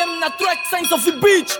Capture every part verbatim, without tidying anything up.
M na track, Science of the Beach.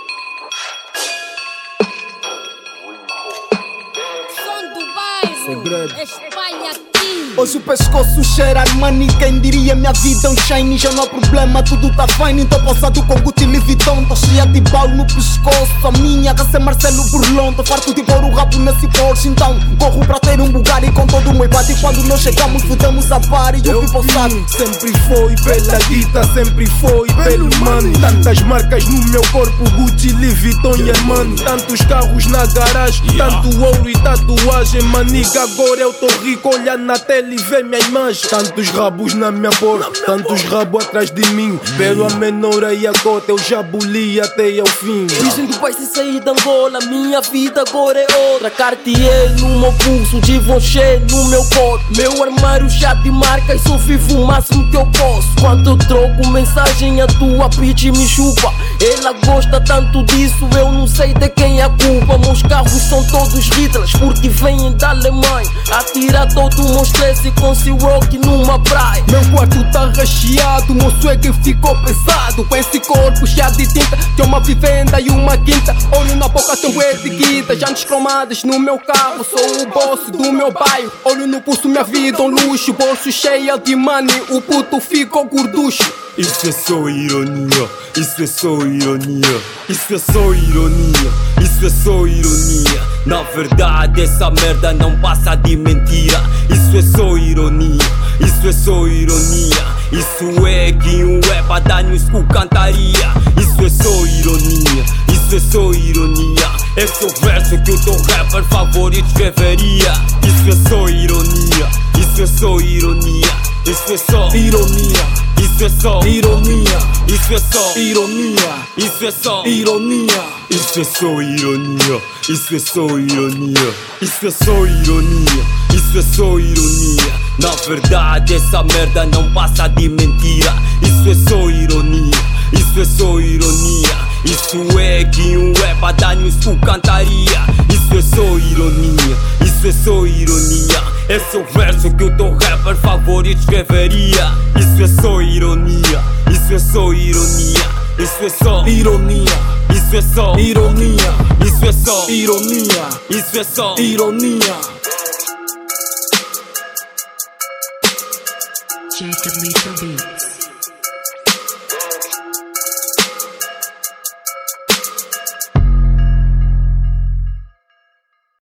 Som do bairro, Segredo. espalha aqui. Hoje o pescoço cheira Armani. Quem diria minha vida é um shine. Já não há problema, tudo tá fine. Tô passado com Gucci Louis Vuitton. Tô cheia de baú no pescoço. A minha raça é Marcelo Burlon. Tô farto de pôr o rabo nesse Porsche. Então corro pra ter um Bugatti com todo o meu bate. Quando nós chegamos fudemos a party. E o people sabe. Sempre foi pela guita, sempre foi pelo money. Tantas marcas no meu corpo, Gucci, Louis Vuitton e Armani. Tantos carros na garagem, tanto ouro e tatuagem. Maniga, agora eu tô rico, olha na tela e vê minha imagem. Tantos rabos na minha porta, tantos rabos atrás de mim. Pero a menor e a cota eu já boli até ao fim. Dizem que vai se sair de Angola, minha vida agora é outra. Cartier no meu pulso, Givenchy no meu corpo. Meu armário já de marca e só vivo o máximo que eu posso. Quando eu troco mensagem, a tua bitch me chupa. Ela gosta tanto disso, eu não sei de quem é a culpa. Meus carros são todos Hitlers porque vêm da Alemanha. Atira todo o meu stress com seu rock numa praia. Meu quarto tá recheado, meu swag ficou pesado. Com esse corpo cheio de tinta, tem uma vivenda e uma quinta. Olho na boca, tem bué de guita. Jantes cromadas no meu carro, sou o boss do meu bairro. Olho no pulso, minha vida um luxo. Bolso cheio de money, o puto ficou gorducho. Isso é só ironia, isso é só ironia, isso é só ironia, isso é só ironia. Na verdade essa merda não passa de mentira. Isso é só ironia, isso é só ironia. Isso é que um é pra danos com cantaria. Isso é só ironia, isso é só ironia. Esse é o verso que o teu rapper favorito escreveria. Isso é só ironia, isso é só ironia. Isso é só ironia. Isso é só ironia, isso é só ironia, isso é só ironia, isso é só ironia, isso é só ironia, isso é só ironia, isso é só ironia. Na verdade essa merda não passa de mentira. Isso é só ironia, isso é só ironia. Isso é que um é pra danos com cantaria. Isso é só ironia, isso é só ironia. Esse é o verso que o teu rapper favorito escreveria. Isso é só ironia, isso é só ironia. Isso é só ironia, isso é só ironia. Isso é só ironia, isso é só ironia. Jacob Lethal Beats.